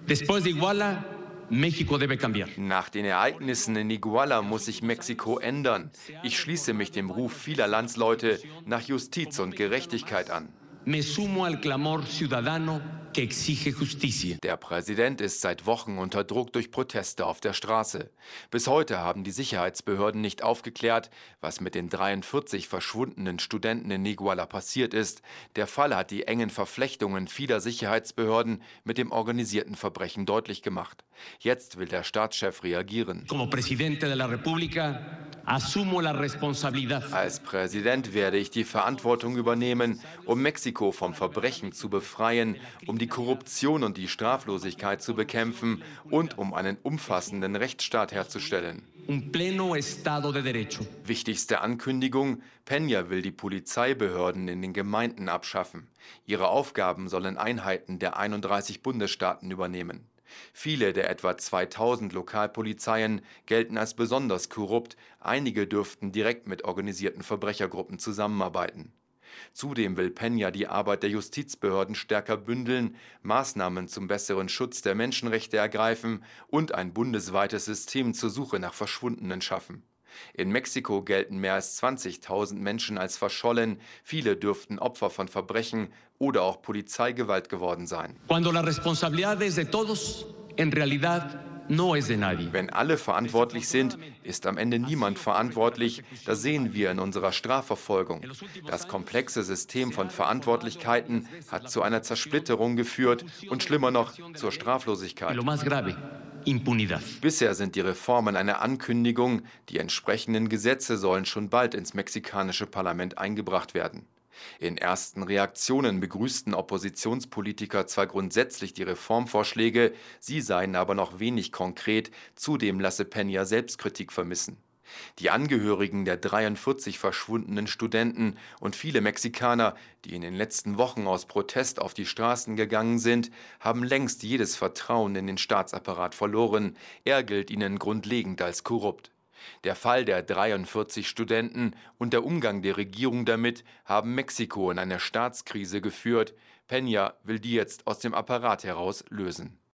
Después de Iguala, México debe cambiar. Nach den Ereignissen in Iguala muss sich Mexiko ändern. Ich schließe mich dem Ruf vieler Landsleute nach Justiz und Gerechtigkeit an. Me sumo al clamor ciudadano que exige justicia. Der Präsident ist seit Wochen unter Druck durch Proteste auf der Straße. Bis heute haben die Sicherheitsbehörden nicht aufgeklärt, was mit den 43 verschwundenen Studenten in Iguala passiert ist. Der Fall hat die engen Verflechtungen vieler Sicherheitsbehörden mit dem organisierten Verbrechen deutlich gemacht. Jetzt will der Staatschef reagieren. Como presidente de la República, asumo la responsabilidad. Als Präsident werde ich die Verantwortung übernehmen, um Mexiko vom Verbrechen zu befreien, um die Korruption und die Straflosigkeit zu bekämpfen und um einen umfassenden Rechtsstaat herzustellen. Un pleno Estado de Derecho. Wichtigste Ankündigung: Peña will die Polizeibehörden in den Gemeinden abschaffen. Ihre Aufgaben sollen Einheiten der 31 Bundesstaaten übernehmen. Viele der etwa 2000 Lokalpolizeien gelten als besonders korrupt. Einige dürften direkt mit organisierten Verbrechergruppen zusammenarbeiten. Zudem will Peña die Arbeit der Justizbehörden stärker bündeln, Maßnahmen zum besseren Schutz der Menschenrechte ergreifen und ein bundesweites System zur Suche nach Verschwundenen schaffen. In Mexiko gelten mehr als 20.000 Menschen als verschollen. Viele dürften Opfer von Verbrechen oder auch Polizeigewalt geworden sein. Cuando la responsabilidad es de todos, en realidad no es de nadie. Wenn alle verantwortlich sind, ist am Ende niemand verantwortlich. Das sehen wir in unserer Strafverfolgung. Das komplexe System von Verantwortlichkeiten hat zu einer Zersplitterung geführt und schlimmer noch zur Straflosigkeit. Lo más grave, impunidad. Bisher sind die Reformen eine Ankündigung. Die entsprechenden Gesetze sollen schon bald ins mexikanische Parlament eingebracht werden. In ersten Reaktionen begrüßten Oppositionspolitiker zwar grundsätzlich die Reformvorschläge, sie seien aber noch wenig konkret, zudem lasse Peña Selbstkritik vermissen. Die Angehörigen der 43 verschwundenen Studenten und viele Mexikaner, die in den letzten Wochen aus Protest auf die Straßen gegangen sind, haben längst jedes Vertrauen in den Staatsapparat verloren. Er gilt ihnen grundlegend als korrupt. Der Fall der 43 Studenten und der Umgang der Regierung damit haben Mexiko in eine Staatskrise geführt. Peña will die jetzt aus dem Apparat heraus lösen.